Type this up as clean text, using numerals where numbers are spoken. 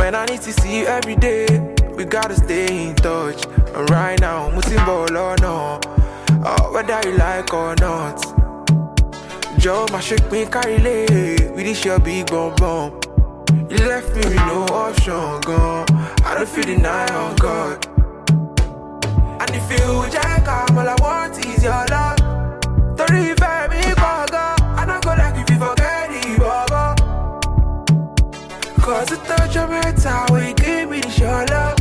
And I need to see you every day. We gotta stay in touch. And right now, Mutimbol or no, whether you like or not. Joe, my shake me carry lay. With this your big bum bum. You left me with no option, gone. I don't feel the night on God. And if you jack up, all I want is your love. Don't refer me, Gaga. I don't go like if you forget it, Baba. Cause the touch of my tower, you give me this your love.